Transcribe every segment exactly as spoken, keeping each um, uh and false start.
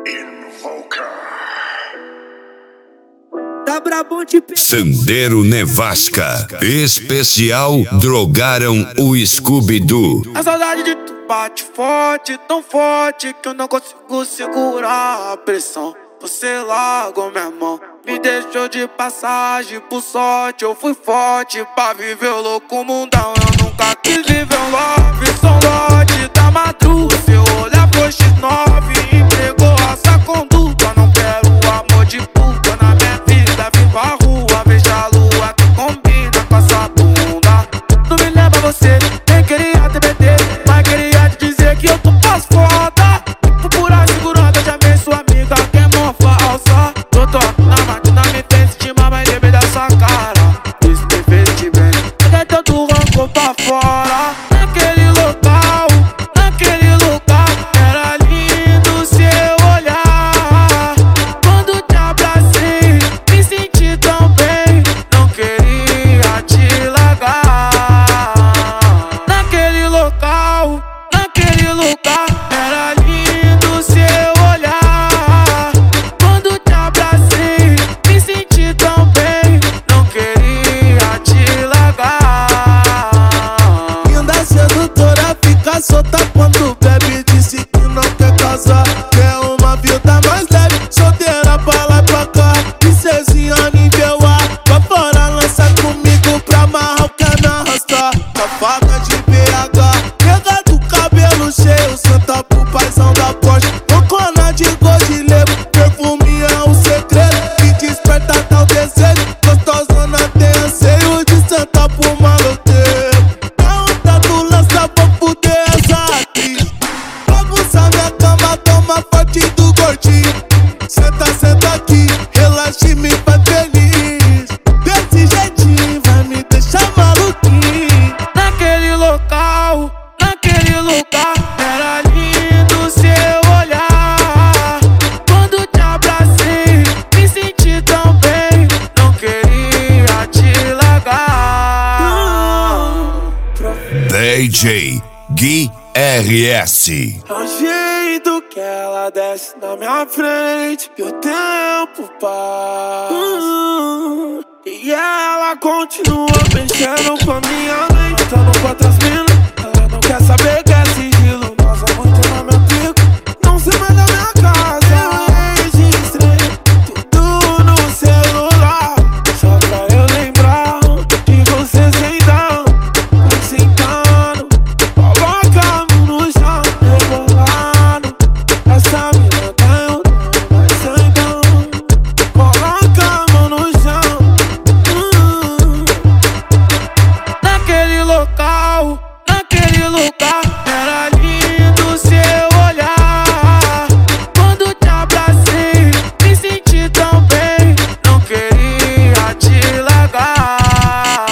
Tá brabão de pe... Sandero Nevasca, especial drogaram o Scooby-Doo. A saudade de tu bate forte, tão forte que eu não consigo segurar a pressão. Você largou minha mão, me deixou de passagem por sorte. Eu fui forte pra viver o louco mundão. Eu nunca quis viver um love, sou lote da madruga. Seu olhar foi xis nove, entregou essa conduta. Não quero amor de puta na minha vida. Vivo a rua, vejo a lua que combina com a sua bunda. Não me lembra você, nem queria te meter, mas queria te dizer que eu tô pós foda. Procurar segurando, já amei sua amiga, que é mó falsa. Tô top na máquina, me fez sentir mal, mas lembrei da sua cara. Isso me fez te bem, peguei tanto rancor pra fora. Naquele local, naquele lugar, era lindo seu olhar. Quando te abracei, me senti tão bem, não queria te largar. Naquele local, naquele lugar, era lindo seu olhar. Quando te abracei, me senti tão bem, não queria te largar. Linda sedutora, fica solta quando bebe. Disse que não quer casar, quer uma vida mais leve. Solteira pra lá e pra cá, princesinha nível A. Pra fora, lança comigo pra amarrar o que me arrastar. Safada de B H, pega do cabelo cheio, senta pro paizão da Porsche. Rocona de Godilebo, perfume é um segredo que desperta tal desejo. Gostosona tem anseio de sentar pro maloteiro. Pergunta do lança, vou fuder essa atriz. Bagunça minha cama, toma forte do gordinho. Senta, senta aqui, relaxa e me faz feliz. Desse jeitinho vai me deixar maluquinho. Naquele local, naquele lugar, era lindo seu olhar. Quando te abracei, me senti tão bem, não queria te largar. D J Gui R S. É o jeito que ela desce na minha frente e o tempo passa. Hum, e ela continua mexendo com a minha mente, dando com outras minas. Ela não quer saber que é sigilo, nós é muito na minha pica. Não sei mais da minha casa, eu registrei tudo no celular, só pra eu lembrar de você sentando, vai sentando. Coloca a mão no chão, rebolando. Essa mina tem o dom, vai sentando. Coloca a mão no chão. hum. Naquele local, naquele lugar, era lindo seu olhar. Quando te abracei, me senti tão bem, não queria te largar.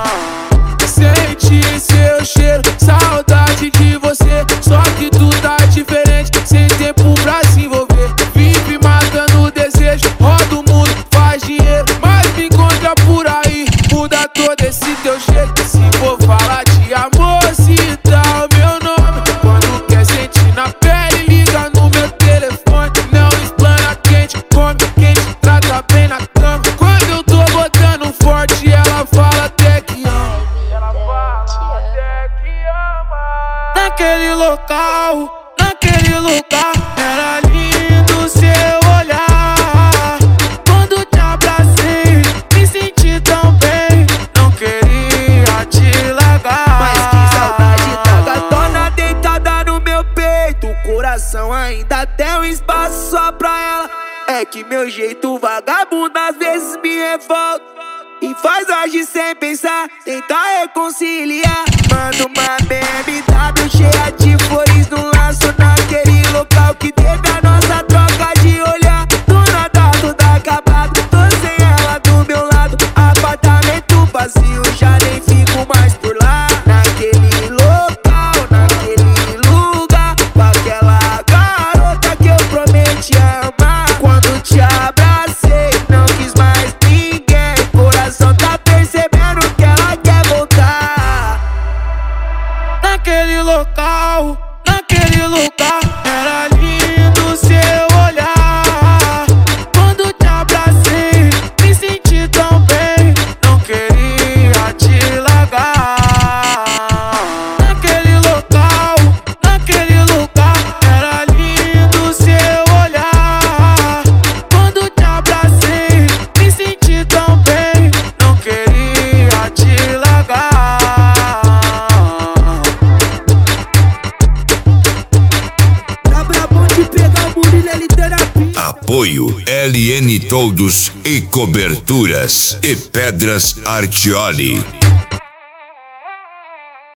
Senti seu cheiro, saudade de você. Só que tu tá diferente, sem tempo pra se envolver. Vive matando o desejo, roda o mundo, faz dinheiro, mas me encontra por aí. Muda todo esse teu jeito. Se for falar de amor, cita o meu nome. Quando quer sentir na pele, liga no meu telefone. Não explana quente, come quente, trata bem na cama. Quando eu tô botando forte, ela fala até que ama. Ela fala até que ama. Naquele local, naquele lugar, era lindo seu olhar. Quando te abracei, me senti tão bem, não queria te largar. Mas que saudade da gatona deitada no meu peito. O coração ainda tem um espaço só pra ela. É que meu jeito vagabundo às vezes me revolta e faz agir sem pensar, tentar reconciliar. Manda uma B M W cheia de flores no laço, naquele local que teve a nossa troca de olhar. Do nada tudo acabado, tô sem ela do meu lado. Apartamento vazio, já nem fico mais por lá. Naquele local, naquele lugar, com aquela garota que eu prometi amar. Quando te abracei, não quis mais ninguém. Coração tá percebendo que ela quer voltar. Naquele Se pegar o Murilo, ele terapia. Apoio L N Toldos e Coberturas e Pedras Artioli.